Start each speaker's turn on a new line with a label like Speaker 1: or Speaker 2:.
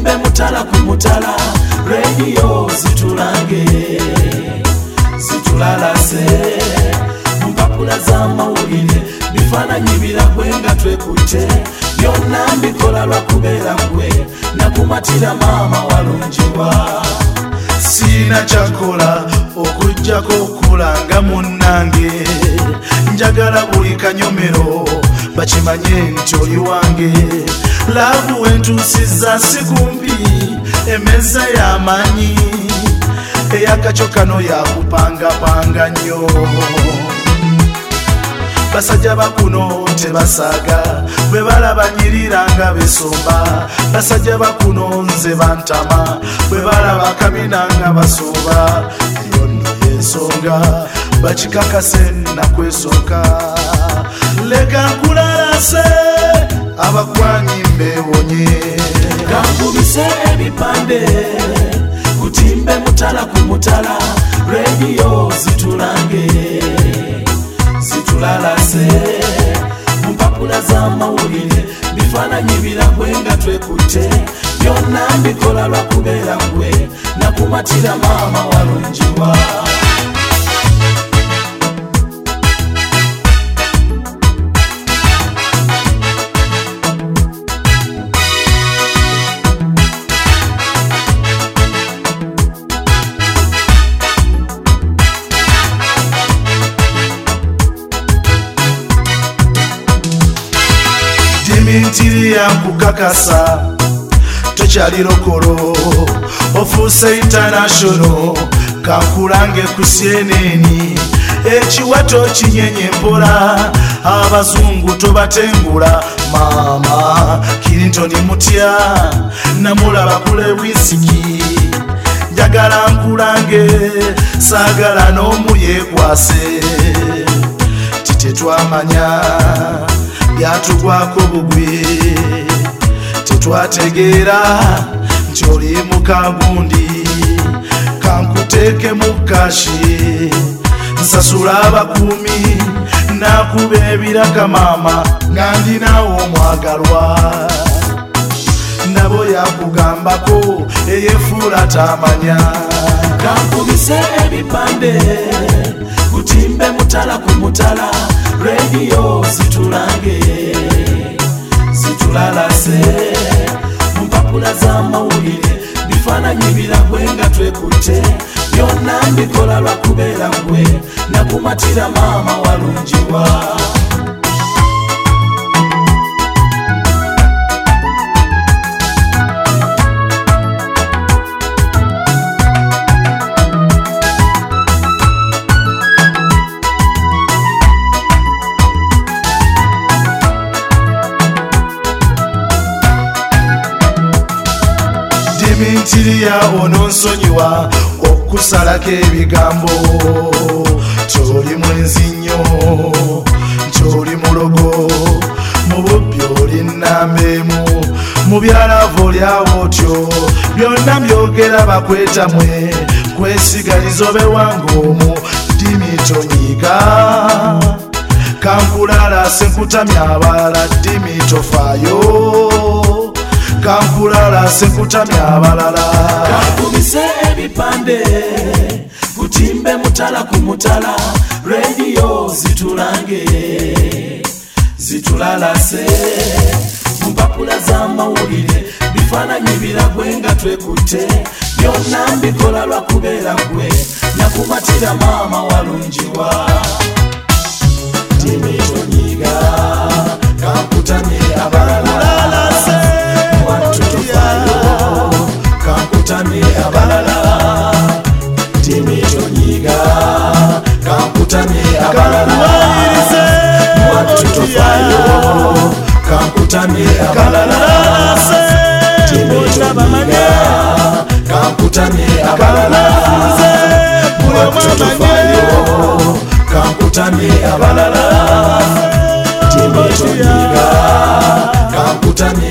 Speaker 1: kutimbe mutala ku mutala radio zitulange zitulalase mpapula za mawulire bifaananyi biragwe nga twekutte byonna mbikola lwakubeera gwe nakumatira maama walungiwa
Speaker 2: sina kyakola okujjako okulanga munnange njagala buli kanyomero bakimanye nti oli wange laavu wentuusiza sikumpi emeza y'amaanyi eyakakyo kano yakupangapanga nnyo basajja bakuno tebasaaga bwe balaba nyirira nga besomba basajja bakuno nze bantama bwe balaba kabina nga basooba eyo nno y'ensonga bakikakase nakwesooka leka nkulalase abakwanyi mbewonye
Speaker 1: kankubise ebipande kutimbe mutala ku mutala radio zitulange zitulalase mpapula za mawulire bifaananyi biragwe nga twekutte byonna mbikola lwakubeera gwe nakumatira maama walungiwa
Speaker 2: dimintiri yankukakasa tokyali lokolo ofuuse international kankulange ku CNN ekiwato kinyenye mpola abazungu tobatengula maama Clinton mutya namulaba kule wisiki njagala nkulange saagala n'omu yeekwase titetwamanya byatugwako bugwi tetwategeera nti oli mukagundi kankuteeke mu kashi nsasula abakuumi nakuba ebiraka maama nga ndinawo omwagalwa nabo yakugambako eyefuula tamanya
Speaker 1: kankubise ebipande kutimbe mutala ku mutala radio zitulange zitulalase mpapula za mawulire bifaananyi biragwe nga twekutte byonna mbikola lwakubeera gwe nakumatira maama walungiwa
Speaker 2: dimintiriya ononsonyiwa okusalako ebigambo kyoli mwenzi nnyo kyoli mulogo mu bubbi oli nnambeemu mu byalava olyawo otyo byonna byogera bakwetamwe kwesigaliza obe wange omu dimitonyiga kankulalase nkutamya abalala dimitofaayo kankulalase nkutamya abalala
Speaker 1: kankubise ebipande kutimbe mutala ku mutala radio zitulange zitulalase mpapula za mawulire bifaananyi biragwe nga twekutte byonna mbikola lwakubeera gwe nakumatira maama walungiwa dimitonyiga kankutamye abalala kankutame abalala dimitonyiga kankutame abalala mwatutofayo kankutame abalala dimitonyiga kankutame abalala mwatutofayo kankutame abalala dimitonyiga kankutame